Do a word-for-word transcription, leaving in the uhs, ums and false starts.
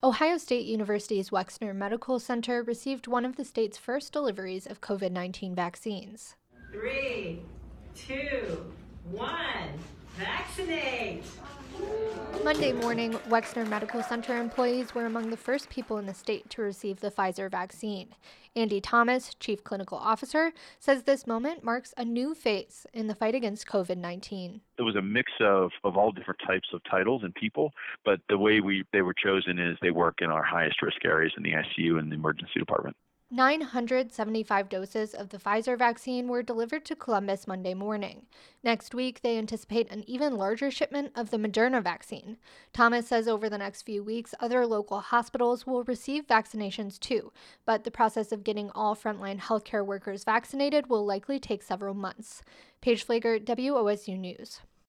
Ohio State University's Wexner Medical Center received one of the state's first deliveries of COVID nineteen vaccines. Three, two, one, vaccinate! Monday morning, Wexner Medical Center employees were among the first people in the state to receive the Pfizer vaccine. Andy Thomas, chief clinical officer, says this moment marks a new phase in the fight against COVID nineteen. It was a mix of, of all different types of titles and people, but the way we they were chosen is they work in our highest risk areas in the I C U and the emergency department. nine hundred seventy-five doses of the Pfizer vaccine were delivered to Columbus Monday morning. Next week, they anticipate an even larger shipment of the Moderna vaccine. Thomas says over the next few weeks, other local hospitals will receive vaccinations too, but the process of getting all frontline healthcare workers vaccinated will likely take several months. Paige Flager, W O S U News.